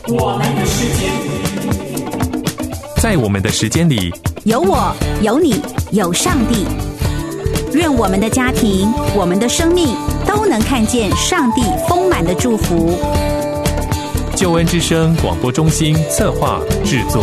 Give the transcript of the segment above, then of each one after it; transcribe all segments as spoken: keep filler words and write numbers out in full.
我们的时间， 在我们的时间里， 有我，有你，有上帝。愿我们的家庭，我们的生命都能看见上帝丰满的祝福。 救恩之声广播中心策划制作。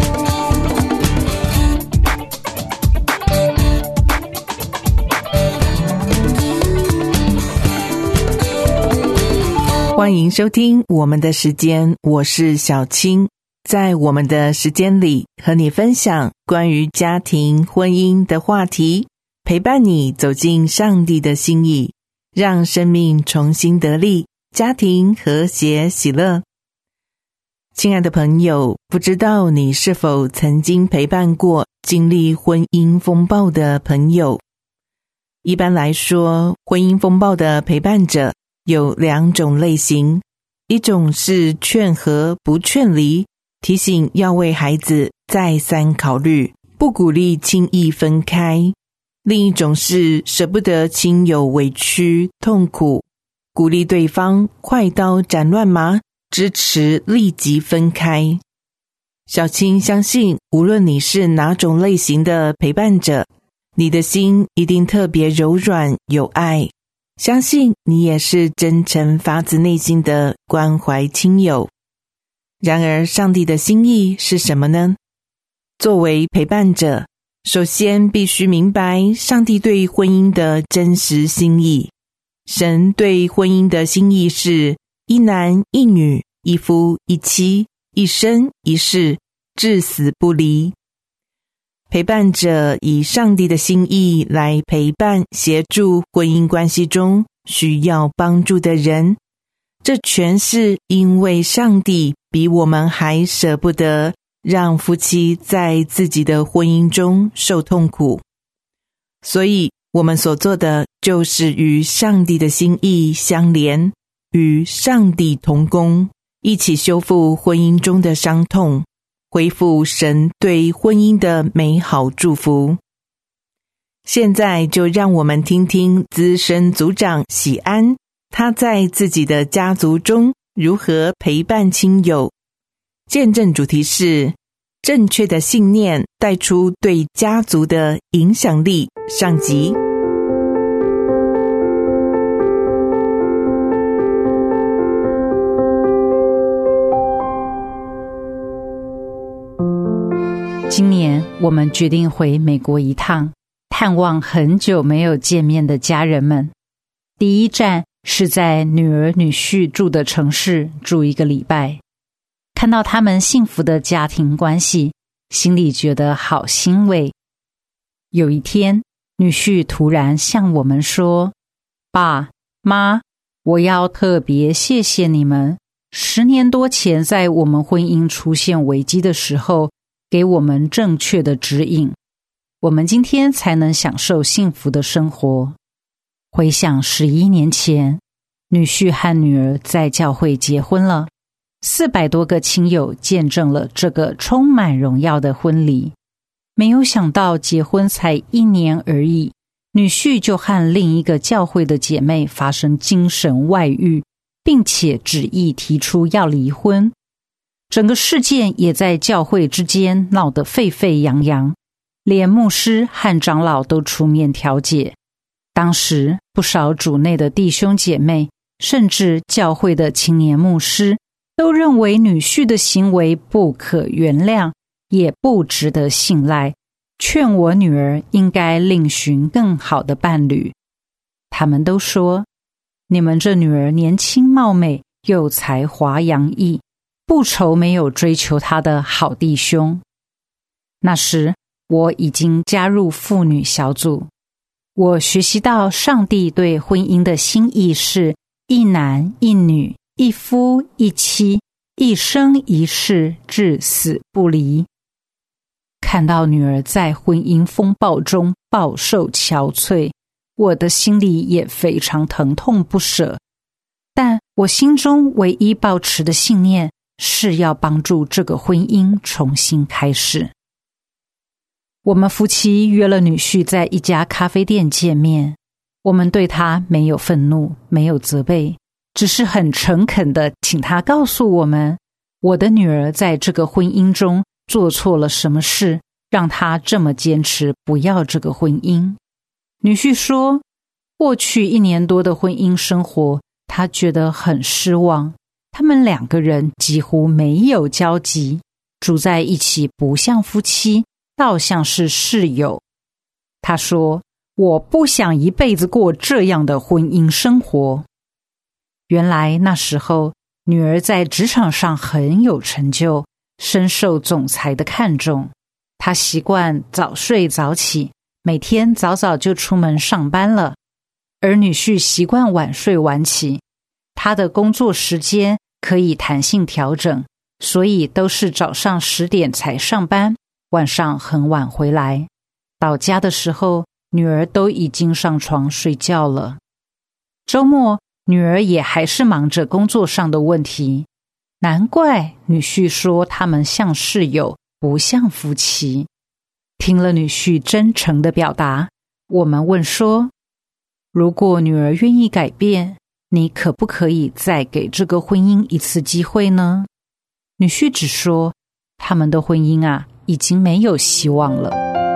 欢迎收听我们的时间，我是小青。在我们的时间里，和你分享关于家庭、婚姻的话题，陪伴你走进上帝的心意，让生命重新得力，家庭和谐喜乐。亲爱的朋友，不知道你是否曾经陪伴过经历婚姻风暴的朋友？一般来说，婚姻风暴的陪伴者有两种类型，一种是劝和不劝离，提醒要为孩子再三考虑，不鼓励轻易分开；另一种是舍不得亲友委屈痛苦，鼓励对方快刀斩乱麻，支持立即分开。小青相信，无论你是哪种类型的陪伴者，你的心一定特别柔软有爱，相信你也是真诚发自内心的关怀亲友。然而，上帝的心意是什么呢？作为陪伴者，首先必须明白上帝对婚姻的真实心意。神对婚姻的心意是一男一女，一夫一妻，一生一世，至死不离。陪伴者以上帝的心意来陪伴协助婚姻关系中需要帮助的人，这全是因为上帝比我们还舍不得让夫妻在自己的婚姻中受痛苦，所以我们所做的就是与上帝的心意相连，与上帝同工，一起修复婚姻中的伤痛，恢复神对婚姻的美好祝福。现在就让我们听听资深组长喜安，他在自己的家族中如何陪伴亲友。见证主题是正确的信念带出对家族的影响力，上集。 今年我们决定回美国一趟，探望很久没有见面的家人们。第一站是在女儿女婿住的城市住一个礼拜，看到他们幸福的家庭关系，心里觉得好欣慰。有一天，女婿突然向我们说：爸妈，我要特别谢谢你们，十年多前在我们婚姻出现危机的时候，给我们正确的指引，我们今天才能享受幸福的生活。回想十一年前，女婿和女儿在教会结婚了，四百多个亲友见证了这个充满荣耀的婚礼。没有想到结婚才一年而已，女婿就和另一个教会的姐妹发生精神外遇，并且执意提出要离婚。整个事件也在教会之间闹得沸沸扬扬，连牧师和长老都出面调解。当时不少主内的弟兄姐妹，甚至教会的青年牧师，都认为女婿的行为不可原谅，也不值得信赖，劝我女儿应该另寻更好的伴侣。他们都说，你们这女儿年轻貌美，又才华洋溢，不愁没有追求她的好弟兄。那时我已经加入妇女小组，我学习到上帝对婚姻的心意是一男一女，一夫一妻，一生一世，至死不离。看到女儿在婚姻风暴中饱受憔悴，我的心里也非常疼痛不舍，但我心中唯一抱持的信念是要帮助这个婚姻重新开始。我们夫妻约了女婿在一家咖啡店见面，我们对他没有愤怒，没有责备，只是很诚恳地请他告诉我们， 我的女儿在这个婚姻中做错了什么事，让她这么坚持不要这个婚姻？女婿说，过去一年多的婚姻生活，他觉得很失望。他们两个人几乎没有交集，住在一起不像夫妻，倒像是室友。他说，我不想一辈子过这样的婚姻生活。原来那时候，女儿在职场上很有成就，深受总裁的看重。她习惯早睡早起，每天早早就出门上班了。而女婿习惯晚睡晚起，他的工作时间可以弹性调整，所以都是早上十点才上班，晚上很晚回来。到家的时候，女儿都已经上床睡觉了。周末，女儿也还是忙着工作上的问题。难怪女婿说他们像室友，不像夫妻。听了女婿真诚的表达，我们问说，如果女儿愿意改变，你可不可以再给这个婚姻一次机会呢？女婿只说，他们的婚姻啊，已经没有希望了。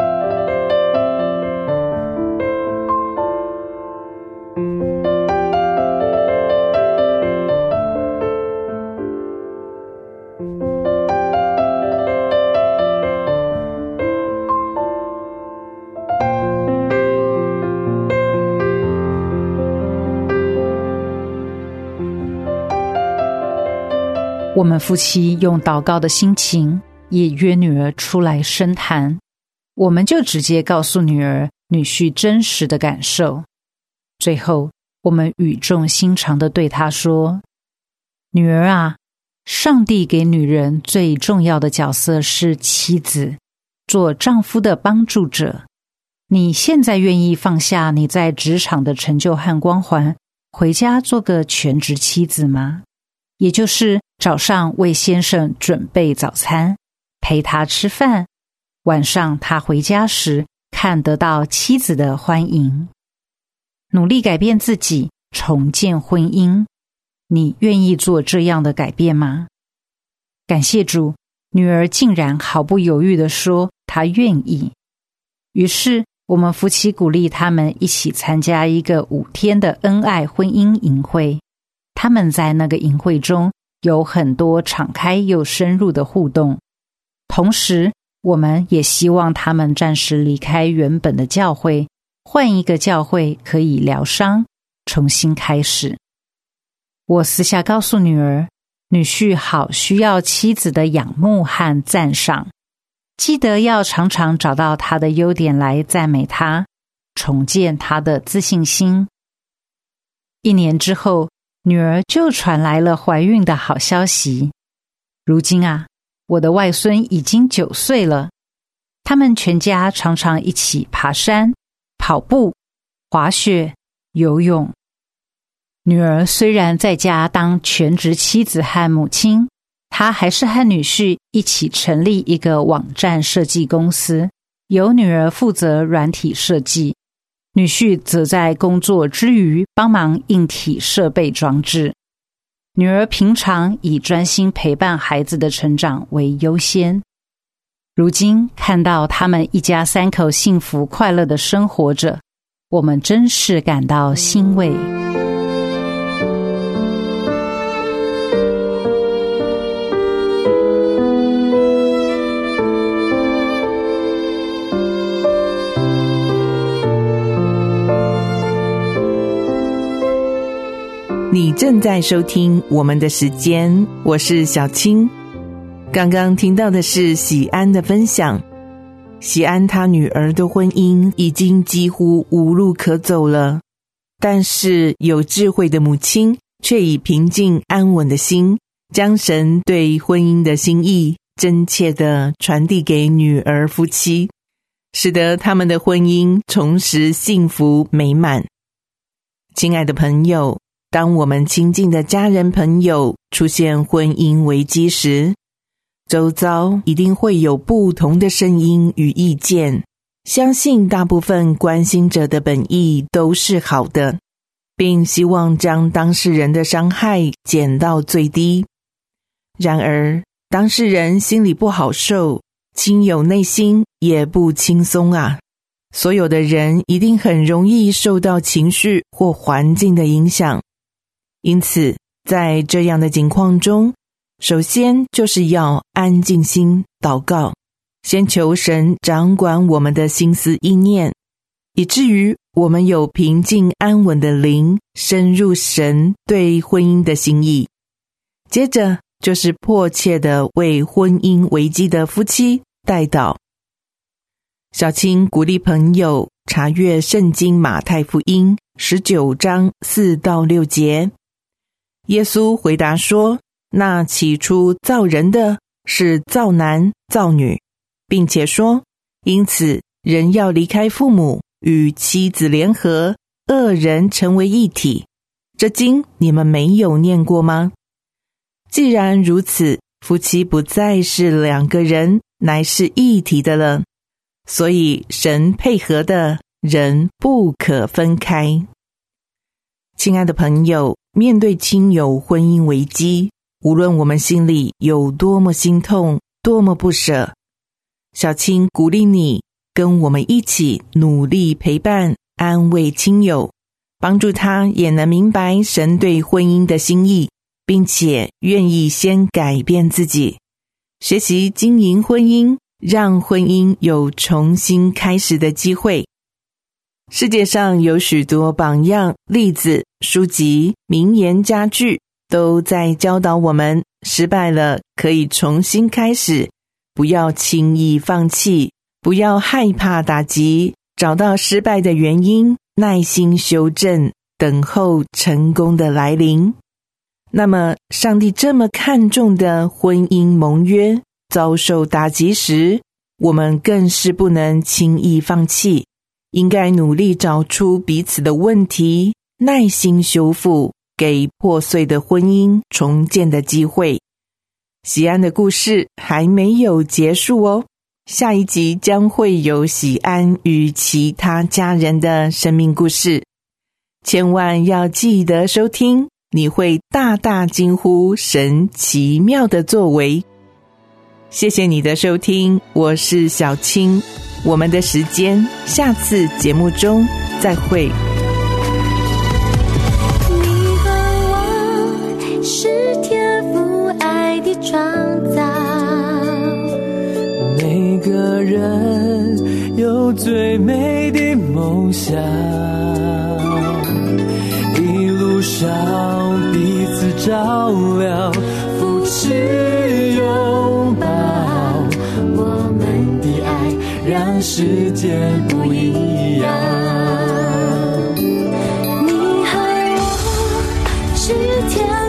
我们夫妻用祷告的心情，也约女儿出来深谈。我们就直接告诉女儿女婿真实的感受。最后，我们语重心长地对她说，女儿啊，上帝给女人最重要的角色是妻子，做丈夫的帮助者。你现在愿意放下你在职场的成就和光环，回家做个全职妻子吗？也就是早上为先生准备早餐，陪他吃饭，晚上他回家时看得到妻子的欢迎。努力改变自己，重建婚姻，你愿意做这样的改变吗？感谢主，女儿竟然毫不犹豫地说她愿意。于是我们夫妻鼓励他们一起参加一个五天的恩爱婚姻营会。他们在那个营会中有很多敞开又深入的互动，同时我们也希望他们暂时离开原本的教会，换一个教会可以疗伤，重新开始。我私下告诉女儿，女婿好需要妻子的仰慕和赞赏，记得要常常找到他的优点来赞美他，重建他的自信心。一年之后，女儿就传来了怀孕的好消息。如今啊，我的外孙已经九岁了。他们全家常常一起爬山、跑步、滑雪、游泳。女儿虽然在家当全职妻子和母亲，她还是和女婿一起成立一个网站设计公司，由女儿负责软体设计，女婿则在工作之余帮忙硬体设备装置。女儿平常以专心陪伴孩子的成长为优先。如今看到他们一家三口幸福快乐的生活着，我们真是感到欣慰。 你正在收听我们的时间，我是小青。刚刚听到的是喜安的分享。喜安他女儿的婚姻已经几乎无路可走了，但是有智慧的母亲却以平静安稳的心，将神对婚姻的心意真切地传递给女儿夫妻，使得他们的婚姻重拾幸福美满。亲爱的朋友，当我们亲近的家人朋友出现婚姻危机时，周遭一定会有不同的声音与意见。相信大部分关心者的本意都是好的，并希望将当事人的伤害减到最低。 然而当事人心里不好受，亲友内心也不轻松啊。所有的人一定很容易受到情绪或环境的影响，因此在这样的情况中，首先就是要安静心祷告，先求神掌管我们的心思意念，以至于我们有平静安稳的灵，深入神对婚姻的心意。接着就是迫切的为婚姻危机的夫妻代祷。小青鼓励朋友查阅圣经马太福音十九章四到六节。耶稣回答说，那起初造人的是造男造女，并且说，因此人要离开父母，与妻子联合，二人成为一体。这经你们没有念过吗？既然如此，夫妻不再是两个人，乃是一体的了。所以神配合的，人不可分开。亲爱的朋友，面对亲友婚姻危机，无论我们心里有多么心痛，多么不舍，小青鼓励你跟我们一起努力陪伴安慰亲友，帮助他也能明白神对婚姻的心意，并且愿意先改变自己，学习经营婚姻，让婚姻有重新开始的机会。世界上有许多榜样、例子、书籍、名言佳句，都在教导我们，失败了可以重新开始，不要轻易放弃，不要害怕打击，找到失败的原因，耐心修正，等候成功的来临。那么，上帝这么看重的婚姻盟约，遭受打击时，我们更是不能轻易放弃，应该努力找出彼此的问题，耐心修复，给破碎的婚姻重建的机会。喜安的故事还没有结束哦，下一集将会有喜安与其他家人的生命故事，千万要记得收听，你会大大惊呼神奇妙的作为。谢谢你的收听，我是小青，我们的时间下次节目中再会。 你和我是天父爱的创造， 每个人有最美的梦想，一路上彼此照亮，扶持拥抱，我们的爱让世界不一样。 你和我是天